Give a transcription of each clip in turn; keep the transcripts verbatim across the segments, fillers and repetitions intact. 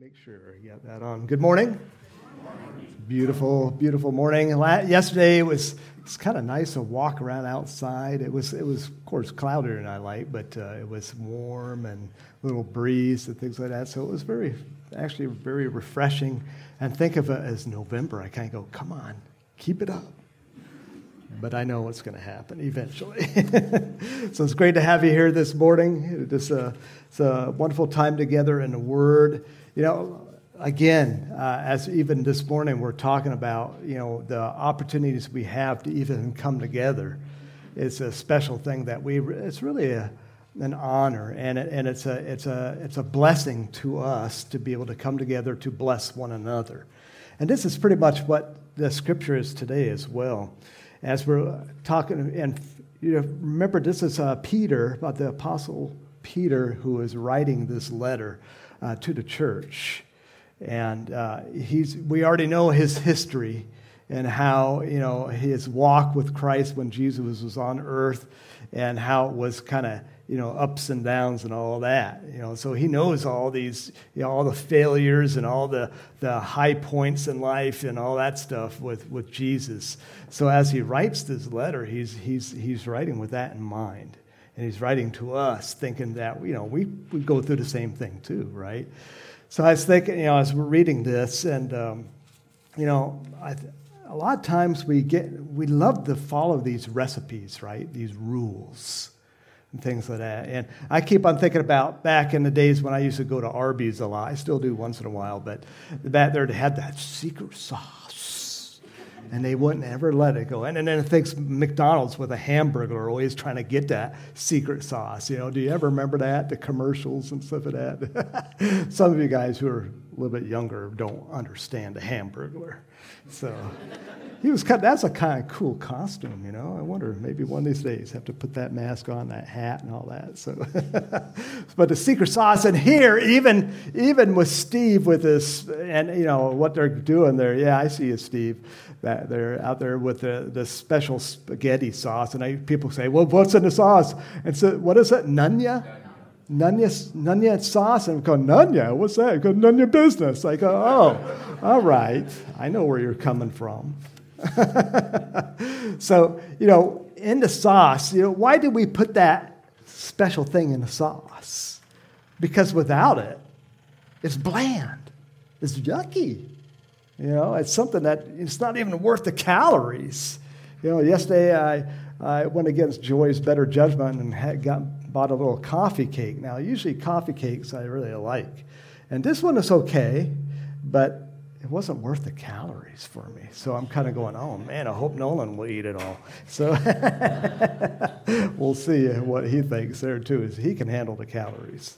Make sure you got that on. Good morning. Beautiful, beautiful morning. La- Yesterday it was it's kind of nice to walk around outside. It was, it was of course, cloudier than I like, but uh, it was warm and a little breeze and things like that. So it was very, actually very refreshing. And think of it as November. I kind of go, come on, keep it up. But I know what's going to happen eventually. So it's great to have you here this morning. It's a, it's a wonderful time together in the Word. You know, again, uh, as even this morning we're talking about, you know, the opportunities we have to even come together. It's a special thing that we. It's really a, an honor, and it, and it's a it's a it's a blessing to us to be able to come together to bless one another. And this is pretty much what the Scripture is today as well. As we're talking, and you know, remember, this is uh, Peter, about the Apostle Peter, who is writing this letter uh, to the church. And uh, he's we already know his history and how, you know, his walk with Christ when Jesus was on earth and how it was kind of, you know, ups and downs and all that, you know. So he knows all these, you know, all the failures and all the, the high points in life and all that stuff with, with Jesus. So as he writes this letter, he's he's he's writing with that in mind. And he's writing to us thinking that, you know, we, we go through the same thing too, right? So I was thinking, you know, as we're reading this, and, um, you know, I, a lot of times we get, we love to follow these recipes, right? These rules and things like that. And I keep on thinking about back in the days when I used to go to Arby's a lot. I still do once in a while, but back there they had that secret sauce, and they wouldn't ever let it go in. And then I think McDonald's with a hamburger are always trying to get that secret sauce. You know, do you ever remember that, the commercials and stuff like that? Some of you guys who are a little bit younger don't understand the hamburger. So he was kind of, that's a kind of cool costume, you know. I wonder, maybe one of these days have to put that mask on, that hat and all that. So, but the secret sauce, and here, even even with Steve with this, and you know what they're doing there. Yeah, I see you, Steve. That they're out there with the, the special spaghetti sauce, and I, people say, "Well, what's in the sauce?" And so, what is it? Nunya. Nunya, Nunya sauce, and I go, Nunya, what's that? I go, Nunya business. I go, oh, all right, I know where you're coming from. So, you know, in the sauce, you know, why did we put that special thing in the sauce? Because without it, it's bland, it's yucky. You know, it's something that it's not even worth the calories. You know, yesterday I, I went against Joy's better judgment and had got. Bought a little coffee cake. Now, usually coffee cakes I really like. And this one is okay, but it wasn't worth the calories for me. So I'm kind of going, oh, man, I hope Nolan will eat it all. So we'll see what he thinks there, too, is he can handle the calories.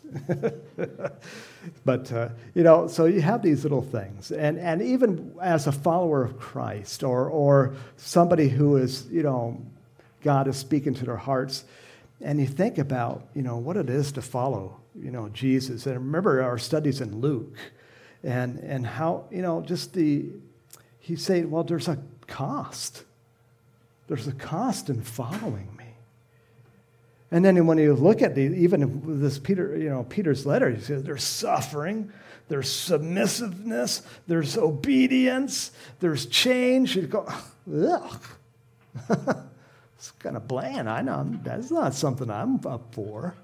But, uh, you know, so you have these little things. And and even as a follower of Christ or or somebody who is, you know, God is speaking to their hearts, and you think about, you know, what it is to follow, you know, Jesus. And remember our studies in Luke and and how, you know, just the, he's saying, well, there's a cost. There's a cost in following me. And then when you look at the, even this Peter, you know, Peter's letter, he says there's suffering, there's submissiveness, there's obedience, there's change. You go, ugh. It's kind of bland. I know that's not something I'm up for.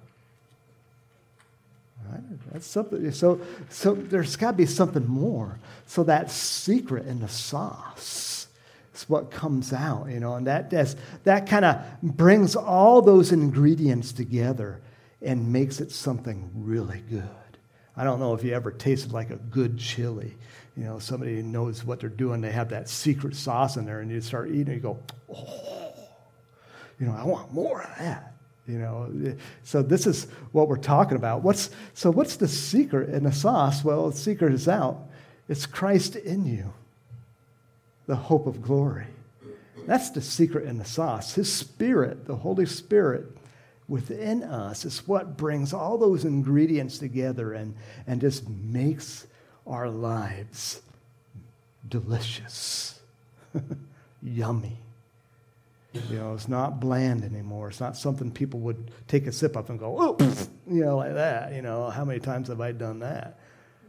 Right? That's something. So, so there's got to be something more. So that secret in the sauce is what comes out, you know, and that that's, that kind of brings all those ingredients together and makes it something really good. I don't know if you ever tasted like a good chili. You know, somebody knows what they're doing. They have that secret sauce in there, and you start eating, and you go, oh. You know, I want more of that, you know. So this is what we're talking about. What's So what's the secret in the sauce? Well, the secret is out. It's Christ in you, the hope of glory. That's the secret in the sauce. His Spirit, the Holy Spirit within us is what brings all those ingredients together and, and just makes our lives delicious, yummy. You know, it's not bland anymore. It's not something people would take a sip of and go, oh, you know, like that. You know, how many times have I done that?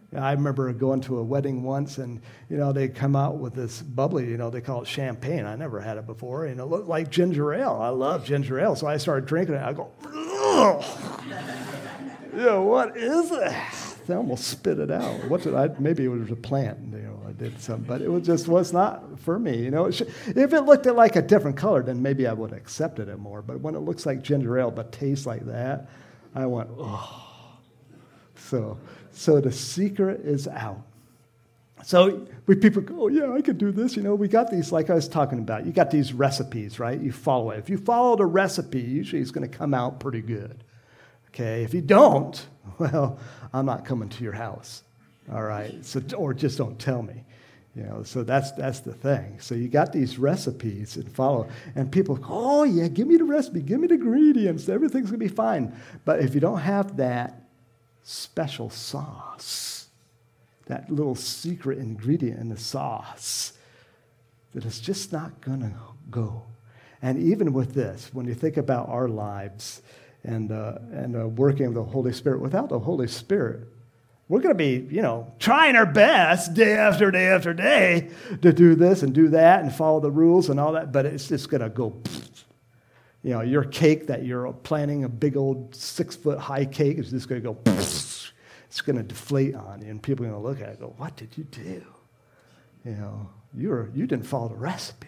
I remember going to a wedding once, and, you know, they come out with this bubbly, you know, they call it champagne. I never had it before, and it looked like ginger ale. I love ginger ale, so I started drinking it. I go, ugh. You know, what is it? I almost spit it out. What did I? Maybe it was a plant. You know, I did something, but it was just was not for me. You know, it should, if it looked like a different color, then maybe I would have accepted it more. But when it looks like ginger ale but tastes like that, I went, oh. So, so the secret is out. So we people go, oh, yeah, I could do this. You know, we got these, like I was talking about. You got these recipes, right? You follow it. If you follow the recipe, usually it's going to come out pretty good. Okay, if you don't, well, I'm not coming to your house, all right? So, or just don't tell me, you know. So that's that's the thing. So you got these recipes and follow, and people go, oh yeah, give me the recipe, give me the ingredients, everything's gonna be fine. But if you don't have that special sauce, that little secret ingredient in the sauce, that it's just not gonna go. And even with this, when you think about our lives, and uh, and uh, working of the Holy Spirit. Without the Holy Spirit, we're going to be, you know, trying our best day after day after day to do this and do that and follow the rules and all that, but it's just going to go, you know, your cake that you're planning, a big old six-foot high cake, is just going to go, it's going to deflate on you, and people are going to look at it and go, what did you do? You know, you were, you didn't follow the recipe.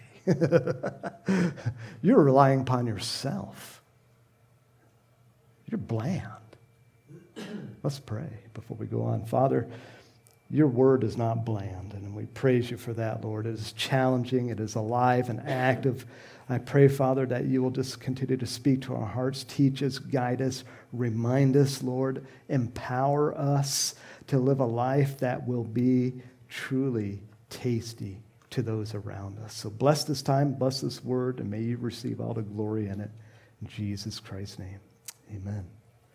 You're relying upon yourself. You're bland. Let's pray before we go on. Father, your word is not bland, and we praise you for that, Lord. It is challenging. It is alive and active. I pray, Father, that you will just continue to speak to our hearts, teach us, guide us, remind us, Lord, empower us to live a life that will be truly tasty to those around us. So bless this time, bless this word, and may you receive all the glory in it. In Jesus Christ's name. Amen.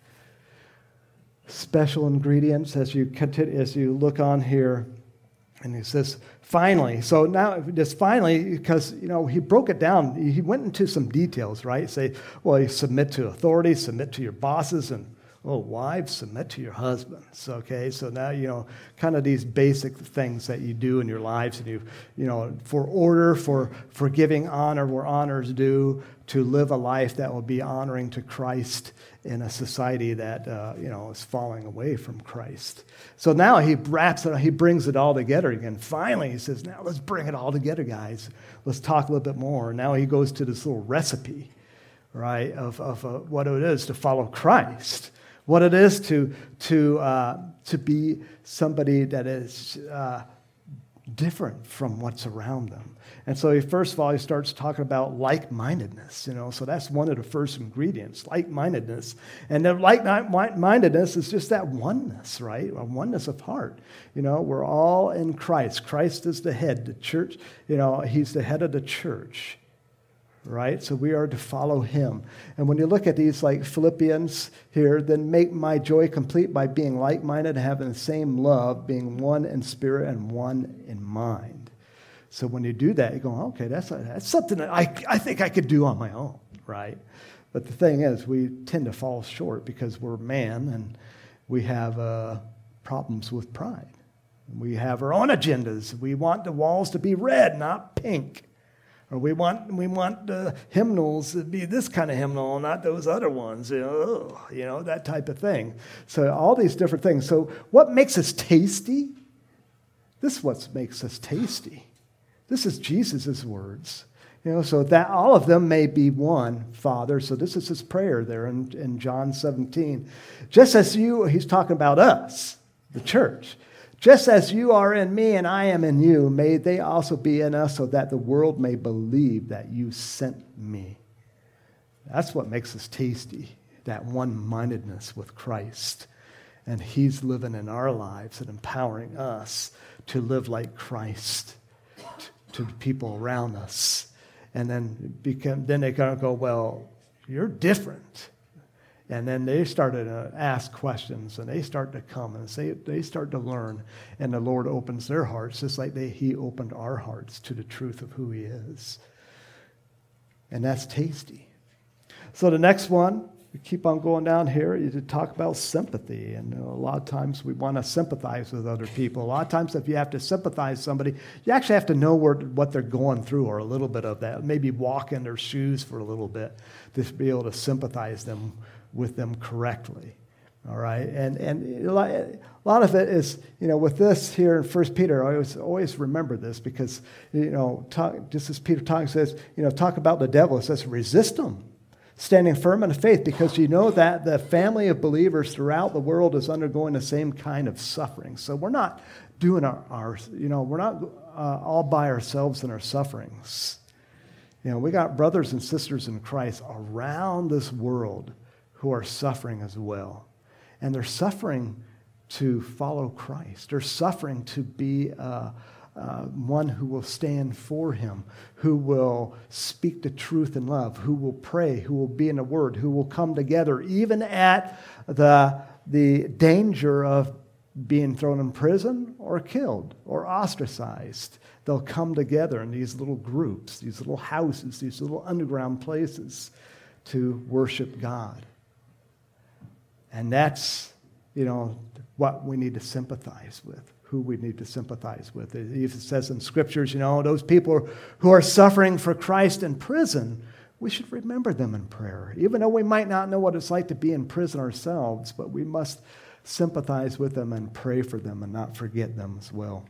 Special ingredients as you continue, as you look on here, and he says, finally. So now, just finally, because, you know, he broke it down. He went into some details, right? Say, well, you submit to authority, submit to your bosses, and, oh, wives, submit to your husbands, okay? So now, you know, kind of these basic things that you do in your lives, and you, you know, for order, for, for giving honor where honor is due, to live a life that will be honoring to Christ in a society that, uh, you know, is falling away from Christ. So now he wraps it, he brings it all together again. Finally, he says, now let's bring it all together, guys. Let's talk a little bit more. Now he goes to this little recipe, right, of, of uh, what it is to follow Christ, what it is to, to, uh, to be somebody that is uh, different from what's around them. And so he, first of all, he starts talking about like-mindedness, you know, so that's one of the first ingredients, like-mindedness. And the like-mindedness is just that oneness, right? A oneness of heart. You know, we're all in Christ. Christ is the head. The church, you know, he's the head of the church, right? So we are to follow him. And when you look at these, like Philippians here, then make my joy complete by being like-minded, having the same love, being one in spirit and one in mind. So when you do that, you go, okay, that's, a, that's something that I, I think I could do on my own, right? But the thing is, we tend to fall short because we're man and we have uh, problems with pride. We have our own agendas. We want the walls to be red, not pink. Or we want we want the hymnals to be this kind of hymnal, not those other ones. You know, you know, that type of thing. So all these different things. So what makes us tasty? This is what makes us tasty. This is Jesus' words. You know, so that all of them may be one, Father. So this is his prayer there in, in John seventeen. Just as you, he's talking about us, the church. Just as you are in me and I am in you, may they also be in us so that the world may believe that you sent me. That's what makes us tasty, that one-mindedness with Christ. And he's living in our lives and empowering us to live like Christ to the people around us. And then become, then they kind of go, well, you're different. And then they started to ask questions, and they start to come, and they, they start to learn. And the Lord opens their hearts, just like they, he opened our hearts to the truth of who he is. And that's tasty. So the next one, we keep on going down here, you talk about sympathy. And you know, a lot of times we want to sympathize with other people. A lot of times if you have to sympathize with somebody, you actually have to know where, what they're going through, or a little bit of that. Maybe walk in their shoes for a little bit to be able to sympathize them with them correctly. All right, and and a lot of it is, you know, with this here in First Peter, I always always remember this because, you know, talk, just as Peter talks says, you know, talk about the devil. It says resist him, standing firm in the faith, because you know that the family of believers throughout the world is undergoing the same kind of suffering. So we're not doing our, our you know, we're not uh, all by ourselves in our sufferings. You know, we got brothers and sisters in Christ around this world who are suffering as well. And they're suffering to follow Christ. They're suffering to be uh, uh, one who will stand for him, who will speak the truth in love, who will pray, who will be in the Word, who will come together, even at the, the danger of being thrown in prison or killed or ostracized. They'll come together in these little groups, these little houses, these little underground places to worship God. And that's, you know, what we need to sympathize with, who we need to sympathize with. It even says in Scriptures, you know, those people who are suffering for Christ in prison, we should remember them in prayer. Even though we might not know what it's like to be in prison ourselves, but we must sympathize with them and pray for them and not forget them as well.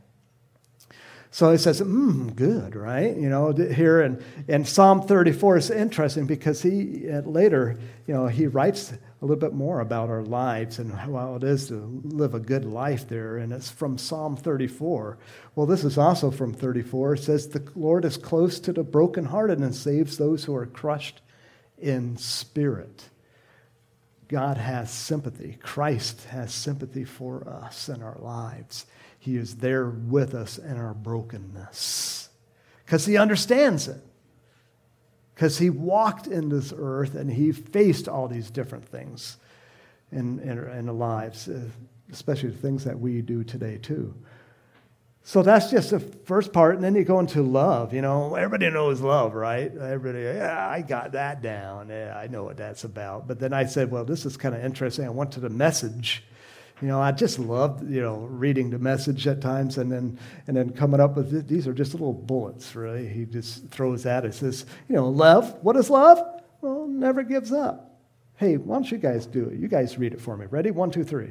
So it says, mm, good, right? You know, here in, in Psalm thirty-four is interesting because he later, you know, he writes a little bit more about our lives and how it is to live a good life there. And it's from Psalm thirty-four. Well, this is also from thirty-four. It says, the Lord is close to the brokenhearted and saves those who are crushed in spirit. God has sympathy. Christ has sympathy for us in our lives. He is there with us in our brokenness because he understands it. Because he walked in this earth and he faced all these different things in, in, in our lives, especially the things that we do today too. So that's just the first part. And then you go into love. You know, everybody knows love, right? Everybody, yeah, I got that down. Yeah, I know what that's about. But then I said, well, this is kind of interesting. I went to the Message. You know, I just loved, you know, reading the Message at times and then and then coming up with, these are just little bullets, really. He just throws at us. Says, you know, love. What is love? Well, never gives up. Hey, why don't you guys do it? You guys read it for me. Ready? One, two, three.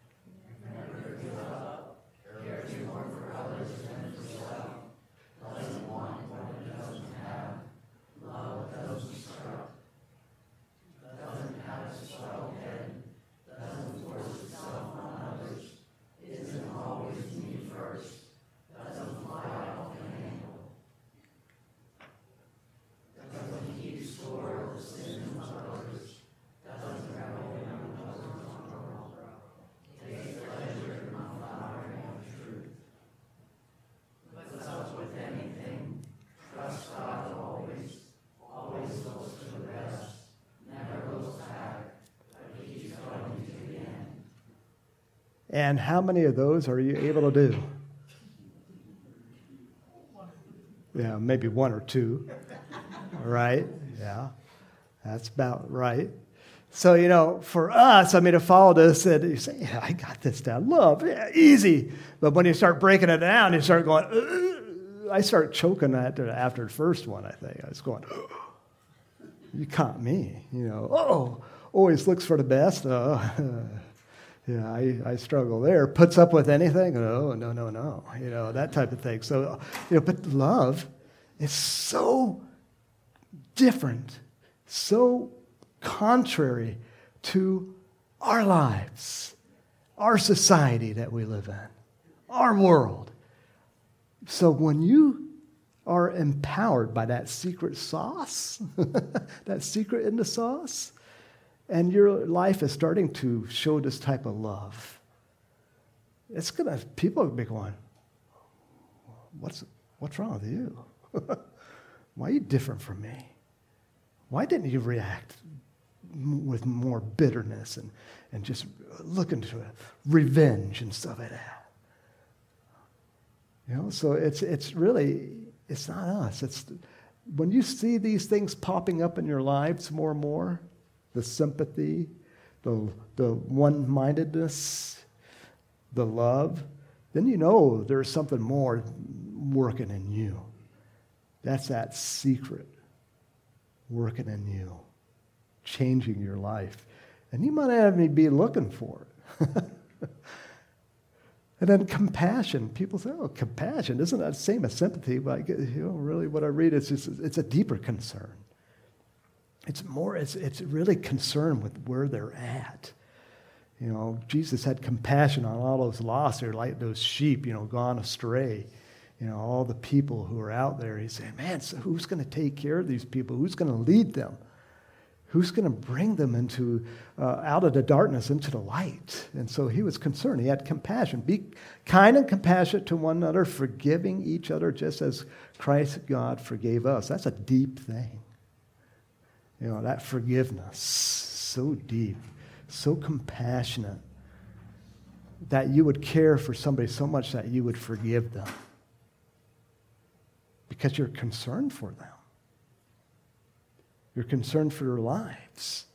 And how many of those are you able to do? Yeah, maybe one or two. All right? Yeah, that's about right. So, you know, for us, I mean, to follow this, and you say, yeah, I got this down. Love, yeah, easy. But when you start breaking it down, you start going, ugh. I start choking after, after the first one, I think. I was going, ugh. You caught me, you know. Oh, always looks for the best. Uh, Yeah, I, I struggle there. Puts up with anything? No, no, no, no. You know, that type of thing. So, you know, but love is so different, so contrary to our lives, our society that we live in, our world. So when you are empowered by that secret sauce, that secret in the sauce, and your life is starting to show this type of love, it's gonna, people will be going, what's, what's wrong with you? Why are you different from me? Why didn't you react with more bitterness and, and just looking to it, revenge and stuff like that? You know, so it's it's really, it's not us. It's when you see these things popping up in your lives more and more, the sympathy, the, the one-mindedness, the love, then you know there's something more working in you. That's that secret working in you, changing your life. And you might not even be looking for it. And then compassion. People say, oh, compassion, isn't that the same as sympathy? But I get, you know, really what I read is just, it's a deeper concern. It's more, it's, it's really concerned with where they're at. You know, Jesus had compassion on all those lost. They're like those sheep, you know, gone astray. You know, all the people who are out there. He's saying, man, so who's going to take care of these people? Who's going to lead them? Who's going to bring them into uh, out of the darkness into the light? And so he was concerned. He had compassion. Be kind and compassionate to one another, forgiving each other just as Christ God forgave us. That's a deep thing. You know, that forgiveness, so deep, so compassionate, that you would care for somebody so much that you would forgive them because you're concerned for them. You're concerned for their lives.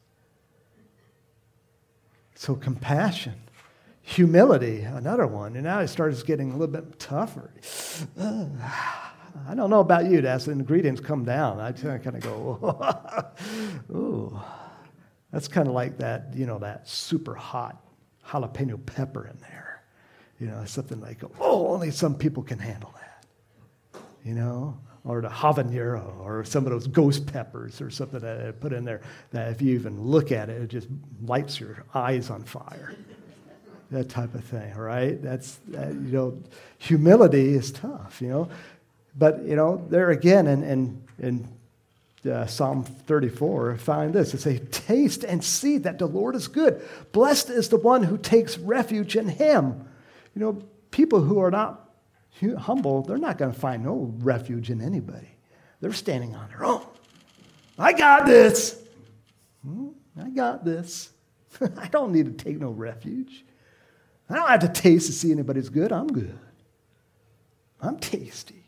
So compassion. Humility, another one. And now it starts getting a little bit tougher. Uh, I don't know about you, as the ingredients come down, I kind of go, ooh. That's kind of like that, you know, that super hot jalapeno pepper in there. You know, something like, oh, only some people can handle that. You know? Or the habanero, or some of those ghost peppers, or something that I put in there that if you even look at it, it just lights your eyes on fire. That type of thing, right? That's, that, you know, humility is tough, you know. But, you know, there again in, in, in uh, Psalm thirty-four, I find this. It says, taste and see that the Lord is good. Blessed is the one who takes refuge in him. You know, people who are not humble, they're not going to find no refuge in anybody. They're standing on their own. I got this. Hmm, I got this. I don't need to take no refuge. I don't have to taste to see anybody's good. I'm good. I'm tasty.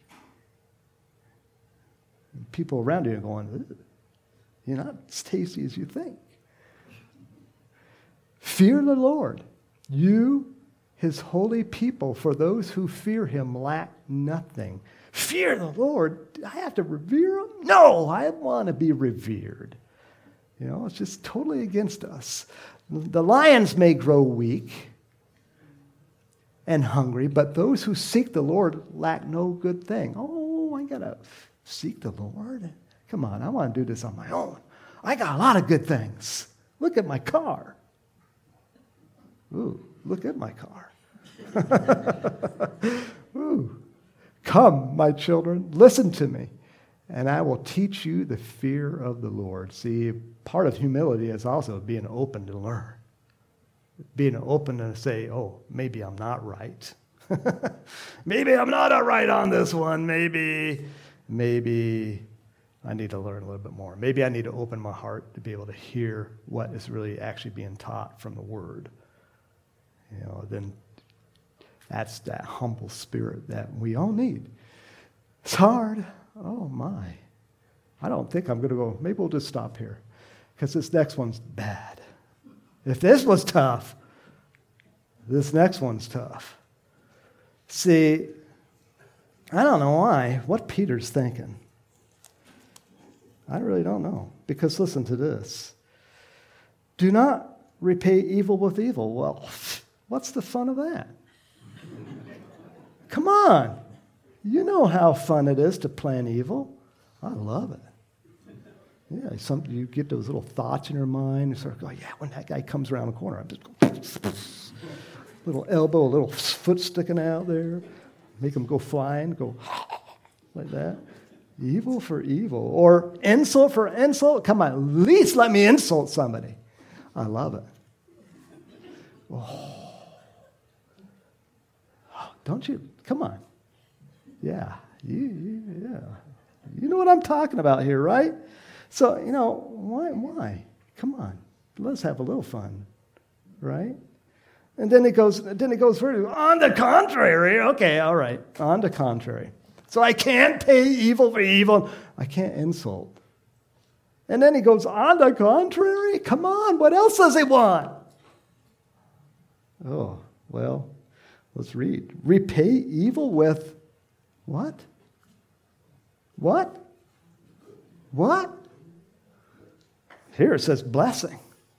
And people around you are going, you're not as tasty as you think. Fear the Lord. You his holy people, for those who fear him lack nothing. Fear the Lord? I have to revere him? No, I want to be revered. You know, it's just totally against us. The lions may grow weak and hungry, but those who seek the Lord lack no good thing. Oh, I got to seek the Lord? Come on, I want to do this on my own. I got a lot of good things. Look at my car. Ooh, look at my car. Ooh. Come, my children, listen to me, and I will teach you the fear of the Lord. See, part of humility is also being open to learn. Being open to say, oh, maybe I'm not right. Maybe I'm not right on this one. Maybe, maybe I need to learn a little bit more. Maybe I need to open my heart to be able to hear what is really actually being taught from the Word. You know, then that's that humble spirit that we all need. It's hard. Oh, my. I don't think I'm going to go, maybe we'll just stop here because this next one's bad. If this was tough, this next one's tough. See, I don't know why, what Peter's thinking. I really don't know. Because listen to this. Do not repay evil with evil. Well, what's the fun of that? Come on. You know how fun it is to plan evil. I love it. Yeah, some, you get those little thoughts in your mind. You start going, yeah, when that guy comes around the corner, I'm just going, little elbow, a little foot sticking out there. Make him go flying, go like that. Evil for evil. Or insult for insult. Come on, at least let me insult somebody. I love it. Oh. Don't you? Come on. Yeah. You, you, yeah. You know what I'm talking about here, right? So, you know, why? Why? Come on. Let's have a little fun, right? And then it goes, then it goes further. On the contrary. Okay, all right. On the contrary. So I can't pay evil for evil. I can't insult. And then he goes, on the contrary, come on, what else does he want? Oh, well, let's read. Repay evil with what? What? What? Here it says blessing.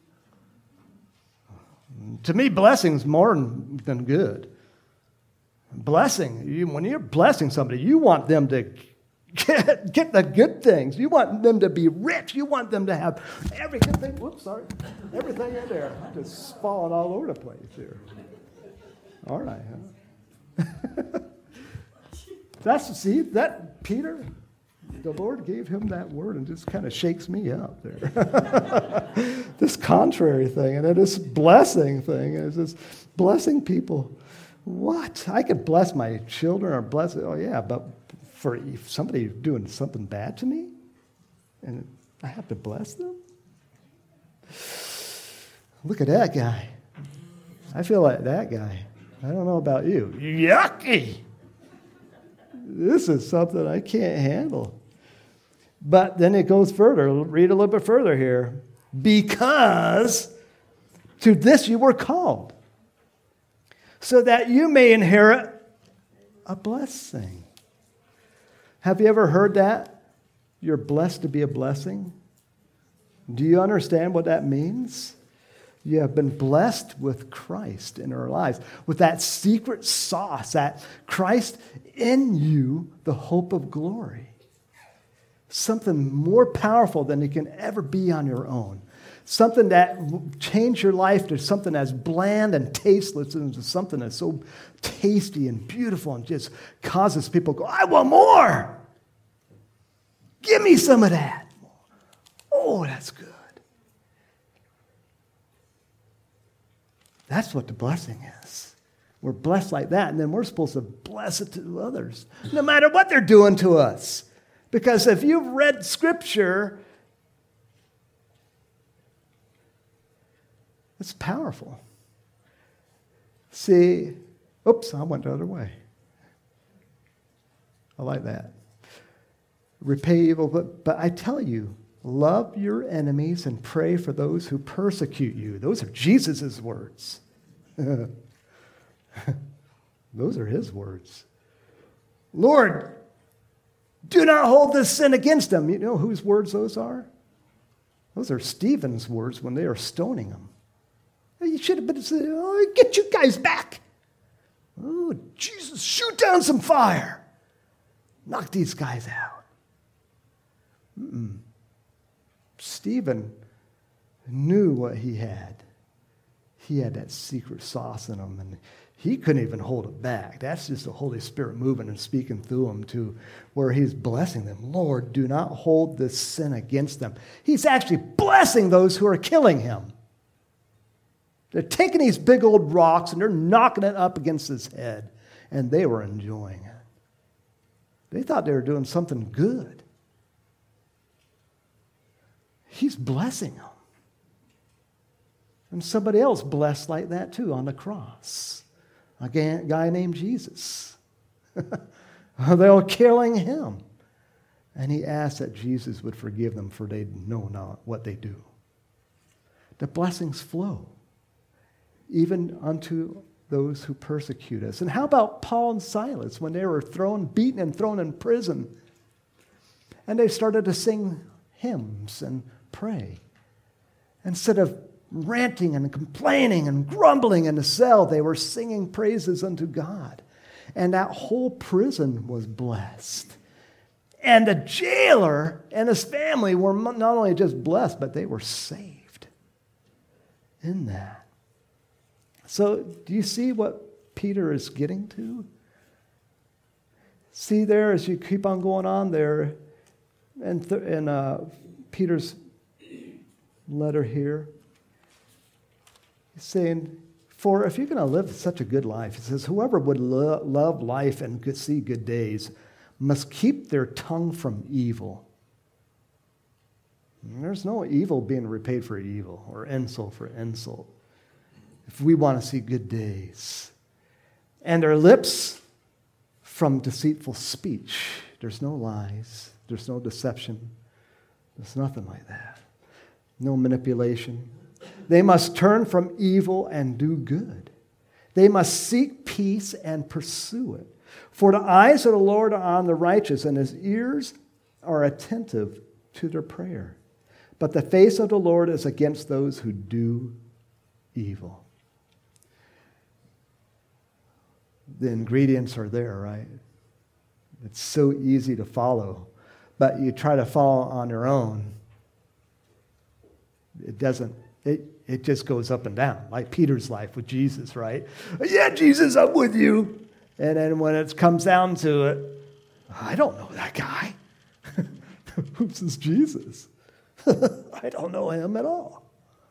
To me, blessing is more than good. Blessing, you, when you're blessing somebody, you want them to get, get the good things. You want them to be rich. You want them to have every good thing. Whoops, sorry. Everything in there. I'm just falling all over the place here. All right, huh? That's, see, that Peter, the Lord gave him that word and just kind of shakes me up there. This contrary thing and then this blessing thing is this blessing people. What? I could bless my children or bless, oh yeah, but for somebody doing something bad to me and I have to bless them? Look at that guy. I feel like that guy. I don't know about you. Yucky! This is something I can't handle. But then it goes further. Read a little bit further here. Because to this you were called, so that you may inherit a blessing. Have you ever heard that? You're blessed to be a blessing. Do you understand what that means? You have been blessed with Christ in our lives, with that secret sauce, that Christ in you, the hope of glory. Something more powerful than you can ever be on your own. Something that changed your life to something as bland and tasteless into something that's so tasty and beautiful and just causes people to go, I want more. Give me some of that. Oh, that's good. That's what the blessing is. We're blessed like that, and then we're supposed to bless it to others, no matter what they're doing to us. Because if you've read Scripture, it's powerful. See, oops, I went the other way. I like that. Repay evil, but, but I tell you, love your enemies and pray for those who persecute you. Those are Jesus' words. Those are his words. Lord, do not hold this sin against them. You know whose words those are? Those are Stephen's words when they are stoning him. You should have been saying, oh, get you guys back. Oh, Jesus, shoot down some fire. Knock these guys out. Mm-mm. Stephen knew what he had. He had that secret sauce in him, and he couldn't even hold it back. That's just the Holy Spirit moving and speaking through him to where he's blessing them. Lord, do not hold this sin against them. He's actually blessing those who are killing him. They're taking these big old rocks and they're knocking it up against his head, and they were enjoying it. They thought they were doing something good. He's blessing them. And somebody else blessed like that too on the cross. A guy named Jesus. They were killing him. And he asked that Jesus would forgive them, for they know not what they do. The blessings flow, even unto those who persecute us. And how about Paul and Silas when they were thrown, beaten and thrown in prison? And they started to sing hymns and pray. Instead of ranting and complaining and grumbling in the cell, they were singing praises unto God. And that whole prison was blessed. And the jailer and his family were not only just blessed, but they were saved in that. So do you see what Peter is getting to? See there, as you keep on going on there, in, th- in uh, Peter's letter here, he's saying, for if you're going to live such a good life, he says, whoever would lo- love life and could see good days must keep their tongue from evil. And there's no evil being repaid for evil or insult for insult if we want to see good days. And their lips from deceitful speech. There's no lies. There's no deception. There's nothing like that. No manipulation. They must turn from evil and do good. They must seek peace and pursue it. For the eyes of the Lord are on the righteous, and his ears are attentive to their prayer. But the face of the Lord is against those who do evil. The ingredients are there, right? It's so easy to follow. But you try to follow on your own, it doesn't, it, it just goes up and down, like Peter's life with Jesus, right? Yeah, Jesus, I'm with you. And then when it comes down to it, I don't know that guy. Who's this Jesus? I don't know him at all.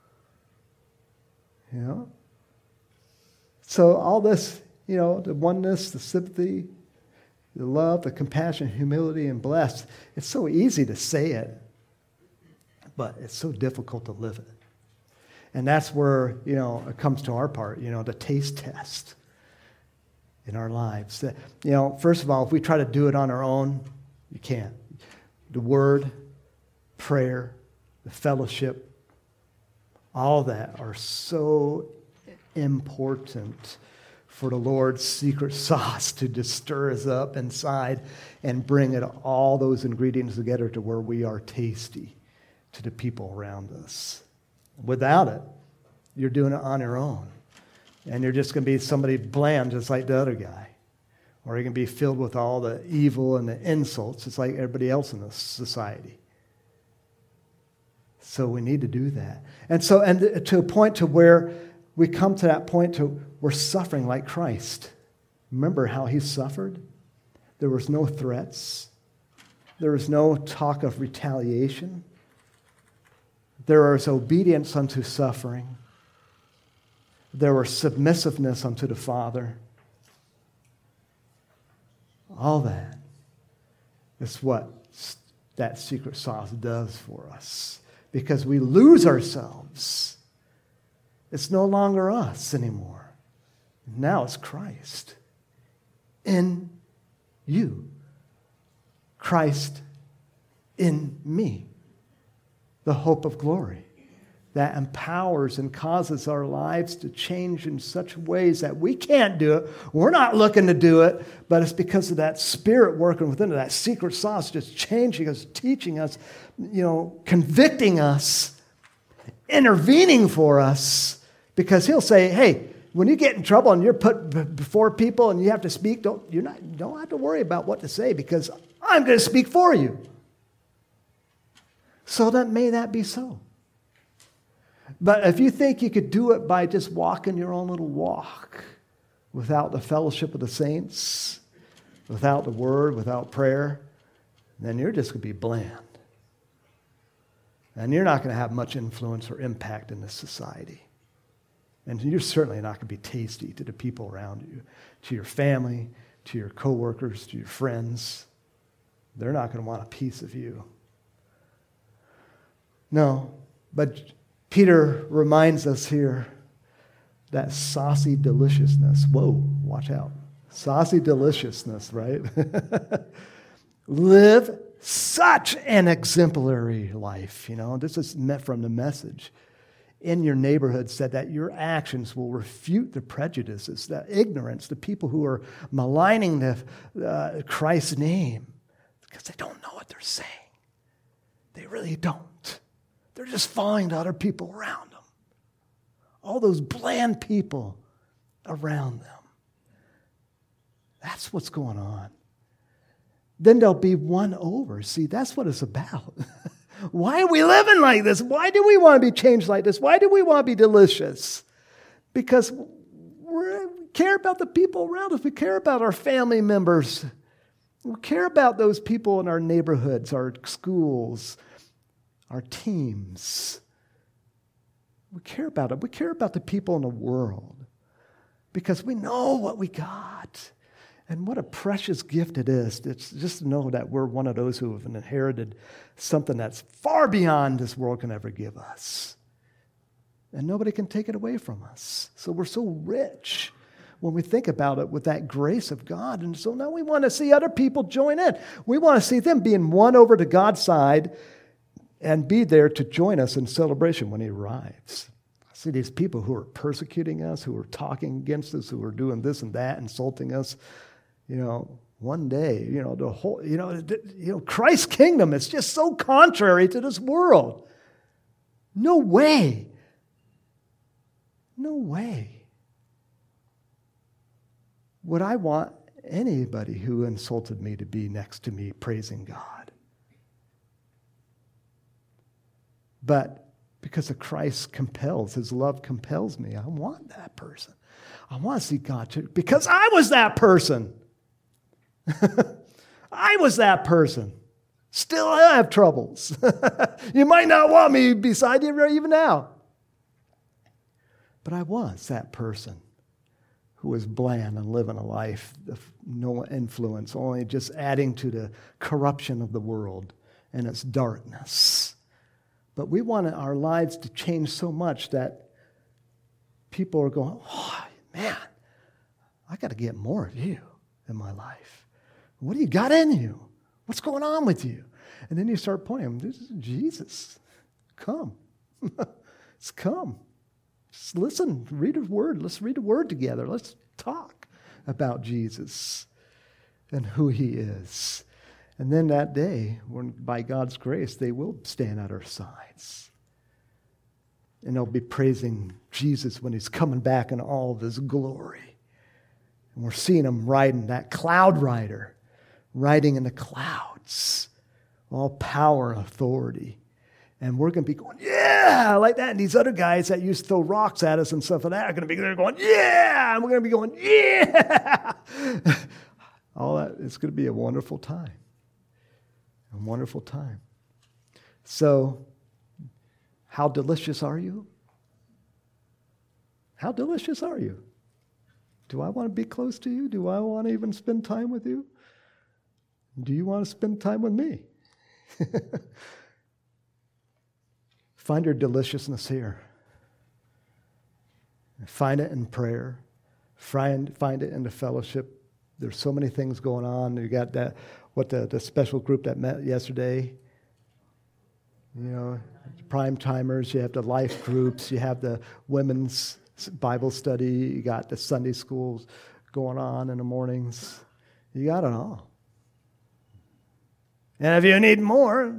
You know? So all this, you know, the oneness, the sympathy, the love, the compassion, humility, and blessed, it's so easy to say it, but it's so difficult to live it. And that's where, you know, it comes to our part, you know, the taste test in our lives. That, you know, first of all, if we try to do it on our own, you can't. The word, prayer, the fellowship, all that are so important for the Lord's secret sauce to just stir us up inside and bring it all those ingredients together to where we are tasty to the people around us. Without it, you're doing it on your own. And you're just going to be somebody bland just like the other guy. Or you're going to be filled with all the evil and the insults just like everybody else in this society. So we need to do that. And so, and to a point to where we come to that point to we're suffering like Christ. Remember how he suffered? There was no threats. There was no talk of retaliation. There was obedience unto suffering. There was submissiveness unto the Father. All that is what that secret sauce does for us. Because we lose ourselves. It's no longer us anymore. Now it's Christ in you. Christ in me. The hope of glory that empowers and causes our lives to change in such ways that we can't do it. We're not looking to do it, but it's because of that Spirit working within it, that secret sauce just changing us, teaching us, you know, convicting us, intervening for us. Because he'll say, hey, when you get in trouble and you're put b- before people and you have to speak, don't, you're not, you don't have to worry about what to say because I'm going to speak for you. So that may that be so. But if you think you could do it by just walking your own little walk without the fellowship of the saints, without the word, without prayer, then you're just going to be bland. And you're not going to have much influence or impact in this society. And you're certainly not going to be tasty to the people around you, to your family, to your coworkers, to your friends. They're not going to want a piece of you. No, but Peter reminds us here that saucy deliciousness. Whoa, watch out. Saucy deliciousness, right? Live such an exemplary life. You know, this is meant from the Message. In your neighborhood said that your actions will refute the prejudices, the ignorance, the people who are maligning the, uh, Christ's name because they don't know what they're saying. They really don't. They're just falling to other people around them. All those bland people around them. That's what's going on. Then they'll be won over. See, that's what it's about. Why are we living like this? Why do we want to be changed like this? Why do we want to be delicious? Because we're, we care about the people around us. We care about our family members. We care about those people in our neighborhoods, our schools, our teams. We care about them. We care about the people in the world because we know what we got. And what a precious gift it is. It's just to know that we're one of those who have inherited something that's far beyond this world can ever give us. And nobody can take it away from us. So we're so rich when we think about it with that grace of God. And so now we want to see other people join in. We want to see them being won over to God's side and be there to join us in celebration when he arrives. I see these people who are persecuting us, who are talking against us, who are doing this and that, insulting us. You know, one day, you know, the whole, you know, you know, Christ's kingdom is just so contrary to this world. No way. No way would I want anybody who insulted me to be next to me praising God. But because of Christ compels, his love compels me, I want that person. I want to see God too, because I was that person. I was that person. Still I have troubles. You might not want me beside you even now. But I was that person who was bland and living a life of no influence, only just adding to the corruption of the world and its darkness. But we want our lives to change so much that people are going, oh, man, I got to get more of you in my life. What do you got in you? What's going on with you? And then you start pointing, this is Jesus. Come. It's come. Just listen, read his word. Let's read the word together. Let's talk about Jesus and who he is. And then that day, when by God's grace, they will stand at our sides. And they'll be praising Jesus when he's coming back in all of his glory. And we're seeing him riding, that cloud rider, riding in the clouds, all power and authority. And we're going to be going, yeah, like that. And these other guys that used to throw rocks at us and stuff like that are going to be there going, yeah. And we're going to be going, yeah. All that, it's going to be a wonderful time. A wonderful time. So, how delicious are you? How delicious are you? Do I want to be close to you? Do I want to even spend time with you? Do you want to spend time with me? Find your deliciousness here. Find it in prayer. Find, find it in the fellowship. There's so many things going on. You got that, what the, the special group that met yesterday. You know, prime timers. You have the life groups. You have the women's Bible study. You got the Sunday schools going on in the mornings. You got it all. And if you need more,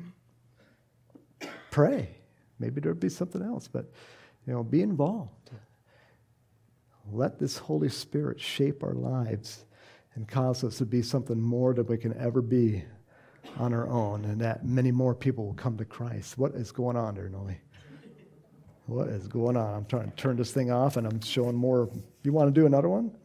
pray. Maybe there'll be something else, but you know, be involved. Let this Holy Spirit shape our lives and cause us to be something more than we can ever be on our own, and that many more people will come to Christ. What is going on there, Noe? What is going on? I'm trying to turn this thing off, and I'm showing more. You want to do another one?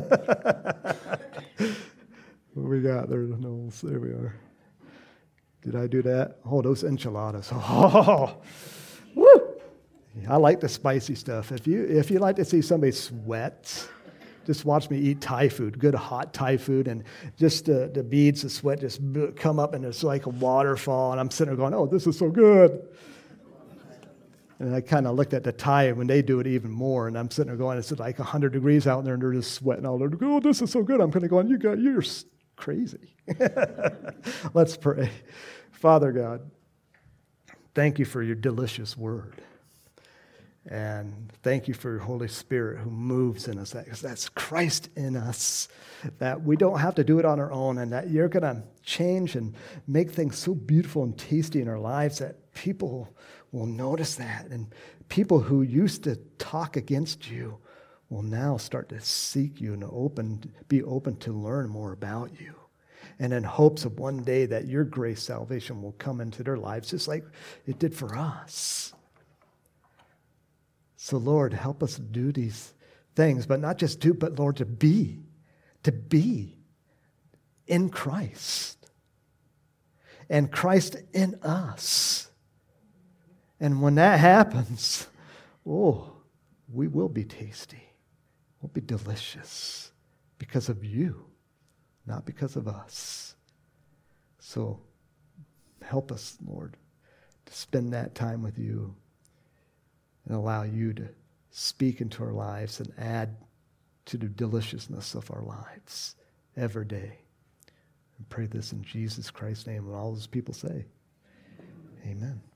What we got there? No, there we are. Did I do that? Oh, those enchiladas. Oh, woo! I like the spicy stuff. If you if you like to see somebody sweat, just watch me eat Thai food, good hot Thai food, and just uh, the beads of sweat just come up, and it's like a waterfall, and I'm sitting there going, oh, this is so good. And I kind of looked at the Thai when they do it even more, and I'm sitting there going, it's like one hundred degrees out there, and they're just sweating all over. Oh, this is so good. I'm kind of going, you got, you're crazy. Let's pray. Father God, thank you for your delicious word. And thank you for your Holy Spirit who moves in us. That, that's Christ in us. That we don't have to do it on our own, and that you're going to change and make things so beautiful and tasty in our lives that people will notice that. And people who used to talk against you will now start to seek you and open, be open to learn more about you. And in hopes of one day that your grace salvation will come into their lives just like it did for us. So, Lord, help us do these things, but not just do, but, Lord, to be, to be in Christ. And Christ in us. And when that happens, oh, we will be tasty. We'll be delicious because of you, not because of us. So help us, Lord, to spend that time with you and allow you to speak into our lives and add to the deliciousness of our lives every day. And pray this in Jesus Christ's name, and all those people say, Amen.